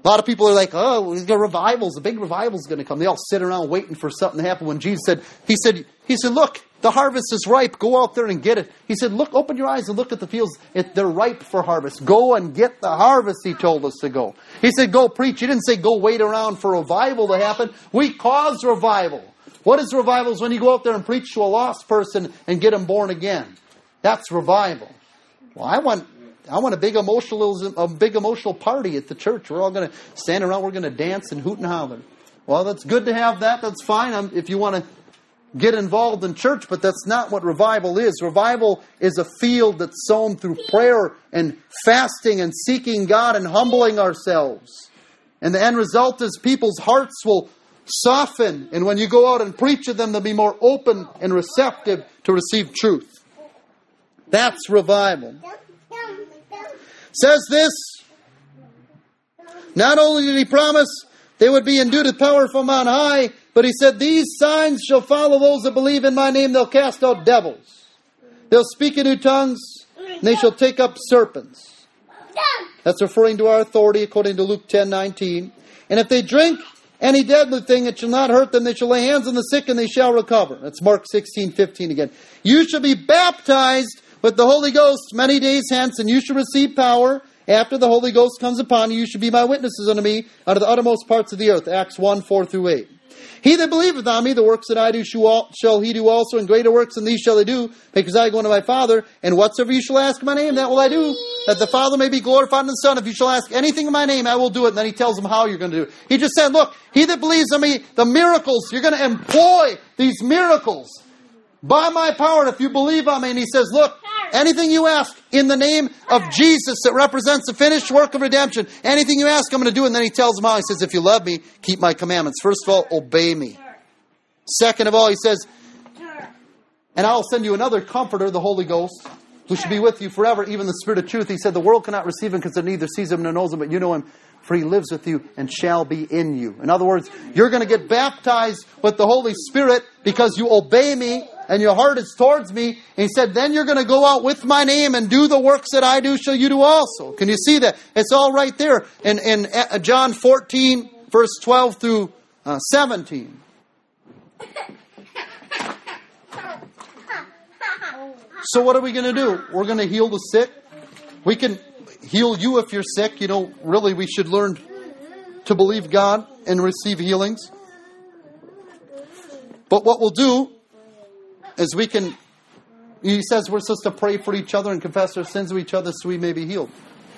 A lot of people are like, oh, we've got revivals. The big revival's going to come. They all sit around waiting for something to happen. When Jesus said, He said, look, the harvest is ripe. Go out there and get it. He said, look, open your eyes and look at the fields. They're ripe for harvest. Go and get the harvest, He told us to go. He said, go preach. He didn't say go wait around for revival to happen. We cause revival. What is revival? Is when you go out there and preach to a lost person and get them born again. That's revival. Well, I want a big emotional party at the church. We're all going to stand around. We're going to dance and hoot and holler. Well, that's good to have that. That's fine if you want to get involved in church, but that's not what revival is. Revival is a field that's sown through prayer and fasting and seeking God and humbling ourselves. And the end result is people's hearts will soften. And when you go out and preach to them, they'll be more open and receptive to receive truth. That's revival. Says this, not only did He promise they would be endued with power from on high, but He said, these signs shall follow those that believe in my name. They'll cast out devils. They'll speak in new tongues, and they shall take up serpents. That's referring to our authority according to Luke 10:19. And if they drink any deadly thing, it shall not hurt them. They shall lay hands on the sick, and they shall recover. That's Mark 16:15 again. You shall be baptized with the Holy Ghost many days hence, and you shall receive power after the Holy Ghost comes upon you. You shall be my witnesses unto me unto the uttermost parts of the earth. Acts 1:4-8. He that believeth on me, the works that I do shall he do also, and greater works than these shall he do, because I go unto my Father. And whatsoever you shall ask in my name, that will I do, that the Father may be glorified in the Son. If you shall ask anything in my name, I will do it. And then He tells them how you're going to do it. He just said, look, he that believes on me, the miracles, you're going to employ these miracles by my power. And if you believe on me, and He says, look, anything you ask in the name of Jesus that represents the finished work of redemption, anything you ask, I'm going to do it. And then He tells them how. He says, if you love me, keep my commandments. First of all, obey me. Second of all, He says, and I'll send you another comforter, the Holy Ghost, who shall be with you forever, even the Spirit of truth. He said, the world cannot receive Him because it neither sees Him nor knows Him, but you know Him, for He lives with you and shall be in you. In other words, you're going to get baptized with the Holy Spirit because you obey me and your heart is towards me. And He said, then you're going to go out with my name and do the works that I do shall you do also. Can you see that? It's all right there in John 14, verse 12 through 17. So what are we going to do? We're going to heal the sick. We can heal you if you're sick. You know, really we should learn to believe God and receive healings. But what we'll do is He says we're supposed to pray for each other and confess our sins to each other so we may be healed.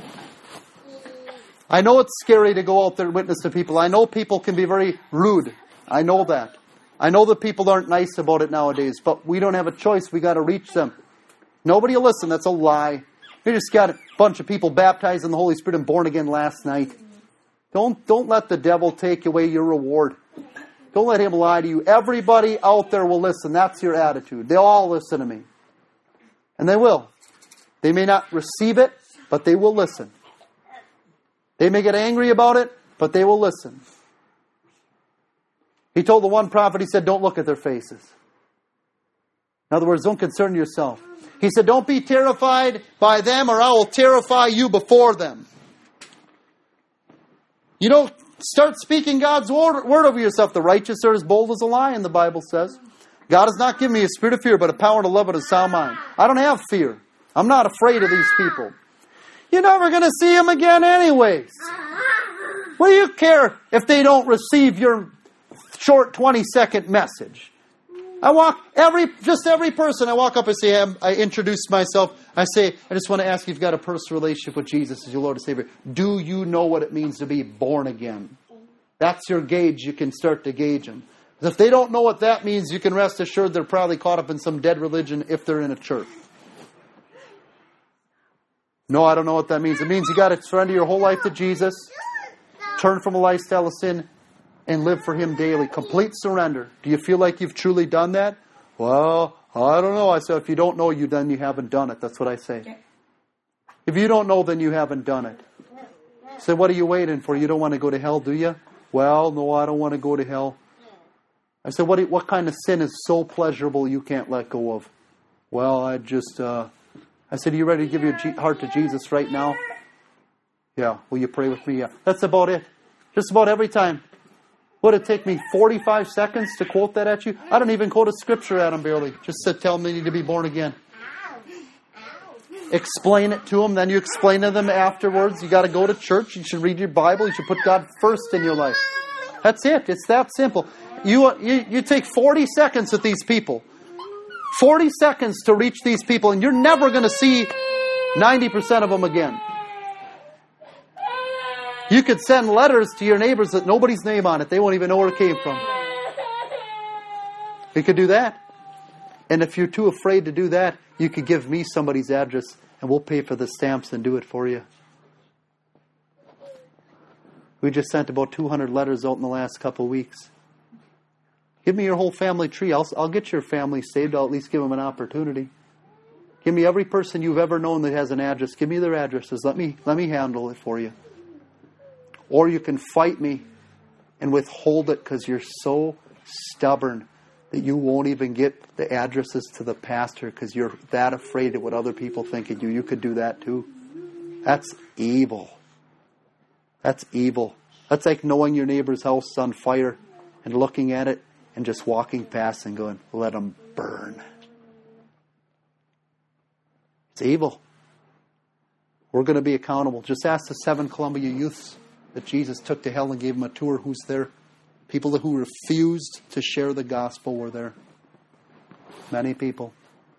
I know it's scary to go out there and witness to people. I know people can be very rude. I know that. I know that people aren't nice about it nowadays, but we don't have a choice. We got to reach them. Nobody will listen. That's a lie. We just got a bunch of people baptized in the Holy Spirit and born again last night. Don't let the devil take away your reward. Don't let him lie to you. Everybody out there will listen. That's your attitude. They'll all listen to me. And they will. They may not receive it, but they will listen. They may get angry about it, but they will listen. He told the one prophet, He said, don't look at their faces. In other words, don't concern yourself. He said, don't be terrified by them, or I will terrify you before them. You don't start speaking God's word over yourself. The righteous are as bold as a lion, the Bible says. God has not given me a spirit of fear, but a power and a love and a sound mind. I don't have fear. I'm not afraid of these people. You're never going to see them again anyways. What do you care if they don't receive your short 20-second message? Every person I walk up and say, I introduce myself. I say, I just want to ask you if you've got a personal relationship with Jesus as your Lord and Savior. Do you know what it means to be born again? That's your gauge. You can start to gauge them. If they don't know what that means, you can rest assured they're probably caught up in some dead religion if they're in a church. No, I don't know what that means. It means you got to surrender your whole life to Jesus, turn from a lifestyle of sin, and live for Him daily. Complete surrender. Do you feel like you've truly done that? Well, I don't know. I said, if you don't know, then you haven't done it. That's what I say. If you don't know, then you haven't done it. So what are you waiting for? You don't want to go to hell, do you? Well, no, I don't want to go to hell. I said, what kind of sin is so pleasurable you can't let go of? Well, I said, are you ready to give your heart to Jesus right now? Yeah. Will you pray with me? Yeah. That's about it. Just about every time. Would it take me 45 seconds to quote that at you? I don't even quote a scripture at them barely. Just to tell them they need to be born again. Explain it to them. Then you explain to them afterwards. You got to go to church. You should read your Bible. You should put God first in your life. That's it. It's that simple. You take 40 seconds with these people. 40 seconds to reach these people. And you're never going to see 90% of them again. You could send letters to your neighbors with nobody's name on it. They won't even know where it came from. You could do that. And if you're too afraid to do that, you could give me somebody's address and we'll pay for the stamps and do it for you. We just sent about 200 letters out in the last couple of weeks. Give me your whole family tree. I'll get your family saved. I'll at least give them an opportunity. Give me every person you've ever known that has an address. Give me their addresses. Let me handle it for you. Or you can fight me and withhold it because you're so stubborn that you won't even get the addresses to the pastor because you're that afraid of what other people think of you. You could do that too. That's evil. That's evil. That's like knowing your neighbor's house is on fire and looking at it and just walking past and going, let them burn. It's evil. We're going to be accountable. Just ask the 7 Columbia youths that Jesus took to hell and gave them a tour. Who's there? People who refused to share the gospel were there. Many people.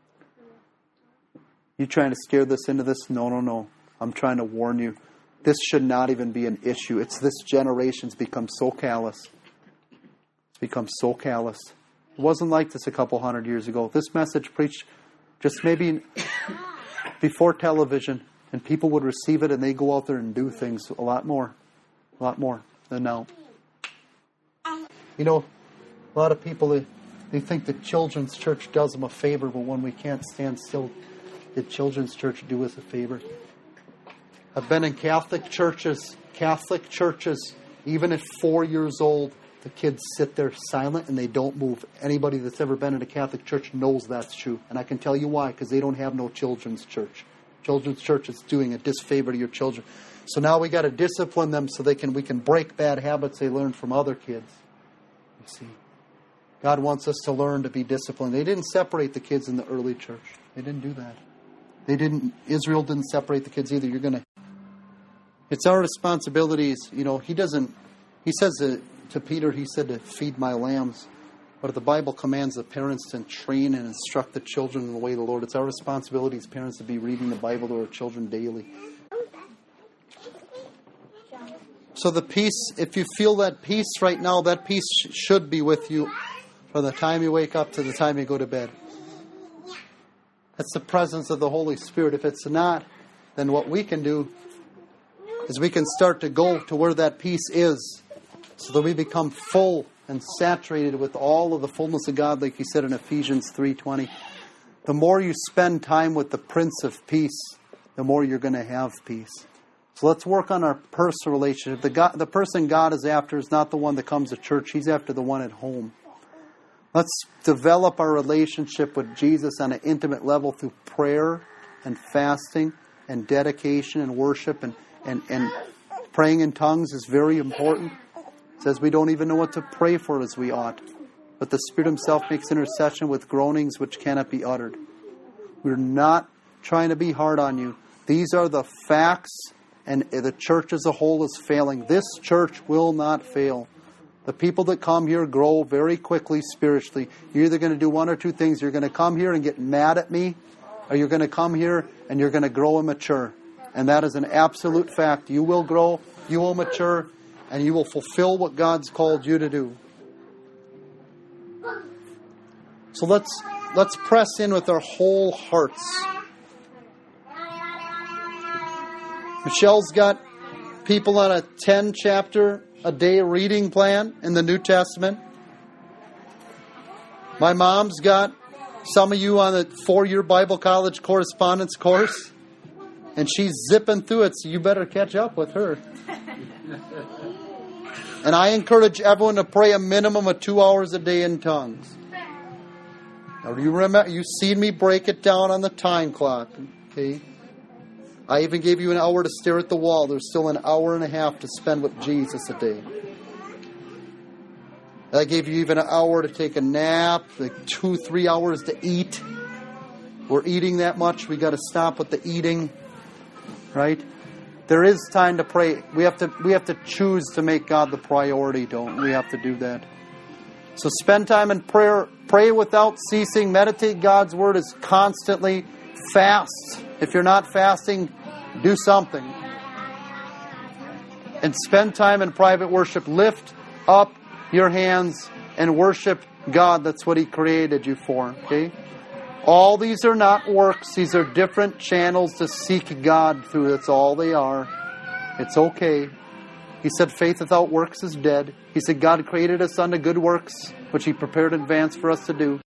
You trying to steer this into this? No. I'm trying to warn you. This should not even be an issue. It's this generation's become so callous. It's become so callous. It wasn't like this a couple hundred years ago. This message preached just maybe before television, and people would receive it and they go out there and do things a lot more than now. You know, a lot of people, they think the children's church does them a favor, but when we can't stand still, the children's church do us a favor. I've been in Catholic churches, even at 4 years old, the kids sit there silent and they don't move. Anybody that's ever been in a Catholic church knows that's true. And I can tell you why, because they don't have no children's church. Children's church is doing a disfavor to your children. So now we got to discipline them so we can break bad habits they learned from other kids. You see, God wants us to learn to be disciplined. They didn't separate the kids in the early church. They didn't do that. Israel didn't separate the kids either. It's our responsibilities. You know, he says to Peter, he said to feed my lambs. But the Bible commands the parents to train and instruct the children in the way of the Lord. It's our responsibility as parents to be reading the Bible to our children daily. So the peace, if you feel that peace right now, that peace should be with you from the time you wake up to the time you go to bed. That's the presence of the Holy Spirit. If it's not, then what we can do is we can start to go to where that peace is so that we become full and saturated with all of the fullness of God, like he said in Ephesians 3:20. The more you spend time with the Prince of Peace, the more you're going to have peace. So let's work on our personal relationship. The person God is after is not the one that comes to church. He's after the one at home. Let's develop our relationship with Jesus on an intimate level through prayer and fasting and dedication and worship and praying in tongues is very important. It says we don't even know what to pray for as we ought. But the Spirit Himself makes intercession with groanings which cannot be uttered. We're not trying to be hard on you. These are the facts, and the church as a whole is failing. This church will not fail. The people that come here grow very quickly spiritually. You're either going to do one or two things. You're going to come here and get mad at me, or you're going to come here and you're going to grow and mature. And that is an absolute fact. You will grow, you will mature, and you will fulfill what God's called you to do. So let's press in with our whole hearts. Michelle's got people on a 10-chapter a day reading plan in the New Testament. My mom's got some of you on the 4-year Bible college correspondence course. And she's zipping through it, so you better catch up with her. And I encourage everyone to pray a minimum of 2 hours a day in tongues. Now, you remember, you've seen me break it down on the time clock. Okay? I even gave you an hour to stare at the wall. There's still an hour and a half to spend with Jesus a day. I gave you even an hour to take a nap, like 2-3 hours to eat. We're eating that much. We got to stop with the eating, right? There is time to pray. We have to choose to make God the priority, don't we? We have to do that. So spend time in prayer. Pray without ceasing. Meditate God's Word is constantly. Fast. If you're not fasting, do something. And spend time in private worship. Lift up your hands and worship God. That's what He created you for. Okay? All these are not works. These are different channels to seek God through. That's all they are. It's okay. He said faith without works is dead. He said God created us unto good works, which He prepared in advance for us to do.